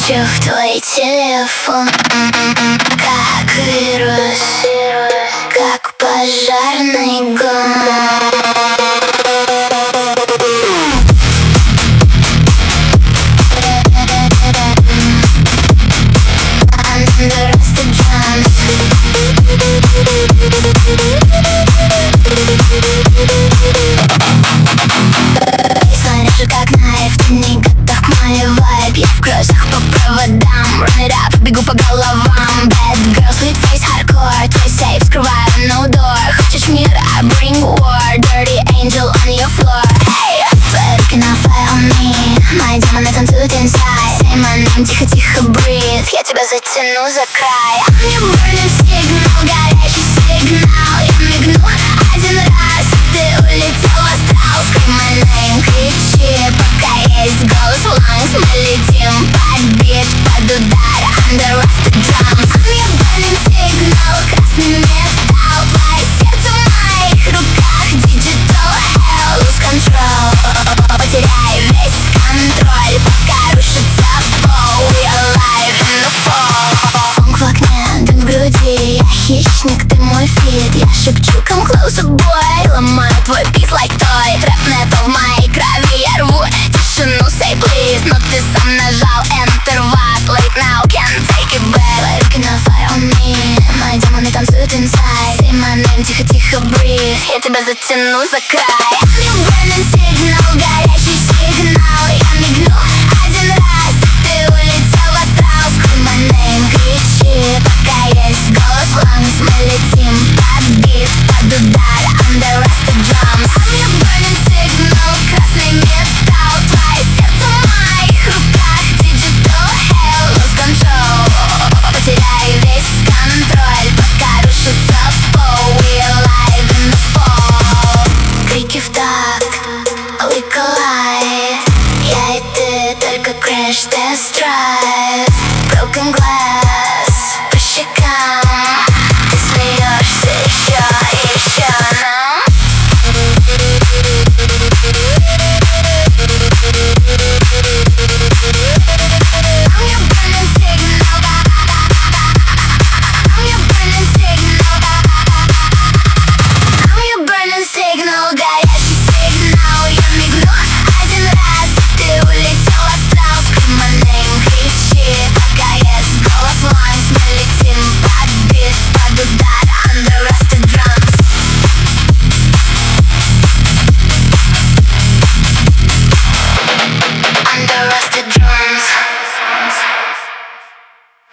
Хочу в твой телефон, как вирус, как пожарный гон. Смотришь, как наив, ты не готов к моей вайб. Я в кроссах по проводам, run it up, бегу по головам. Bad girl, sweet face, hardcore, твой сейф, скрываю no door. Хочешь мир, I bring war, dirty angel on your floor. Hey, твои руки на fire on me, мои демоны танцуют inside. Say my name, тихо-тихо breathe, я тебя затяну за край. I'm your burning signal, горячий сигнал. Я мигну один раз, ты улетел в астрал. Scream my name, кричи, пока есть голос в lungs. Мы летим под бит, под удар, under the drums. I'm your burning signal, красный металл. Твое сердце в моих руках, digital hell, lose control. Потеряй весь контроль, пока рушится пол. We alive in the fall. Фонк в окне, дым в груди, я хищник, ты мой фит. Я шепчу, come closer, boy. Ломаю твой бит like toy. Трэп метал в моей крови, я рву тишину, say please. Но ты сам нажал enter, what? Late now, can't take it back. Твои руки на fire on me, мои демоны танцуют inside. Say my name, тихо-тихо breathe, я тебя затяну за край. I'm your burning signal, горячий сигнал. Я мигну один раз, ты улетел в астрал. Scream my name, кричи, пока есть голос в lungs. Мы летим под бит, под удар, under the drums. I'm your burning signal, красный металл. Твое сердце в моих руках, digital hell, lose control. Потеряй весь контроль, пока рушится пол. We alive in the fall. Крики в так,